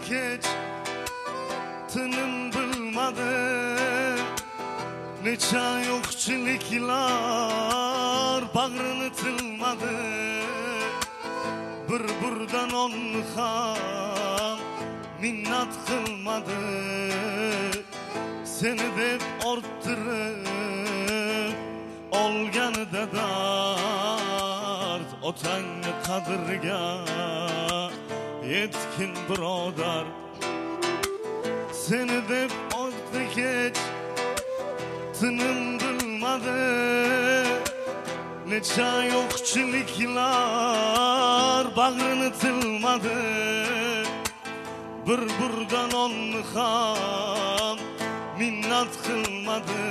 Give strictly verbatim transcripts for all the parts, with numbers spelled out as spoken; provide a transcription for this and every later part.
kech tinim bilmadi, necha yo'qchiliklar bag'rini tilmadi. Bir burdan onni ham minnat qilmadi, seni deb orttirib olganida dard. Otangni qadriga yetkin birodar, seni deb ortdi kech tinim bilmadi, necha yo'qchiliklar bag'rini tilmadi. Bir burdan onni ham minnat qilmadi,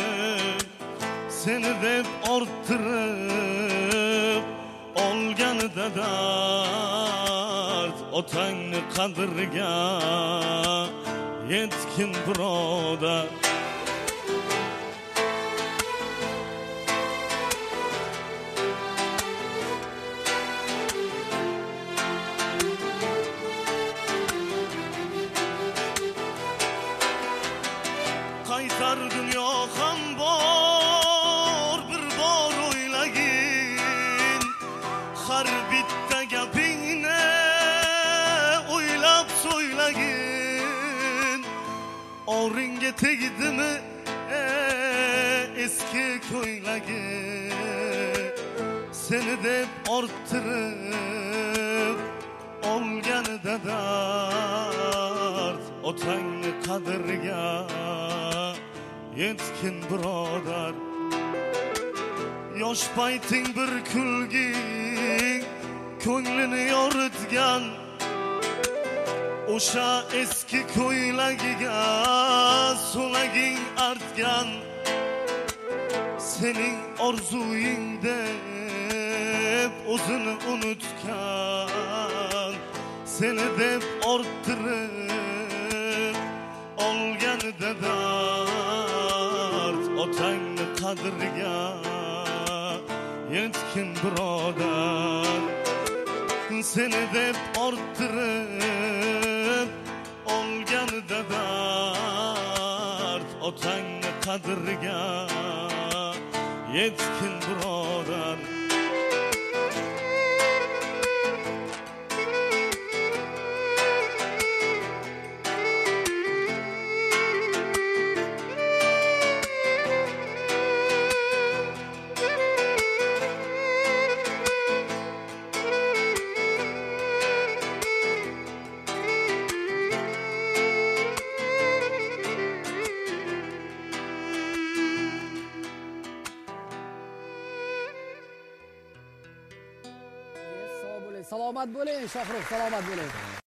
seni deb orttirib olganida dard. Otangni qadriga yetkin birodar. Qaytar dunyo ham bor, bir bor o'ylagin. Har bitta gapingni o'ylab so'ylagin. Oringga tegdimi eski ko'ylagin, seni deb orttirib olganida dard. Otangni qadriga yetkin birodar. Yosh payting bir kulging ko'nglini yoritgan, o'sha eski ko'ylagiga so'laging artgan. Sening orzuying deb o'zini unutgan, seni deb orttirib olganida dard. Otangni qadriga yetkin birodar, seni deb orttirib olganida dard. Otangni qadriga yetkin birodar. Salomat bo'ling, Shohrux, salomat bo'ling.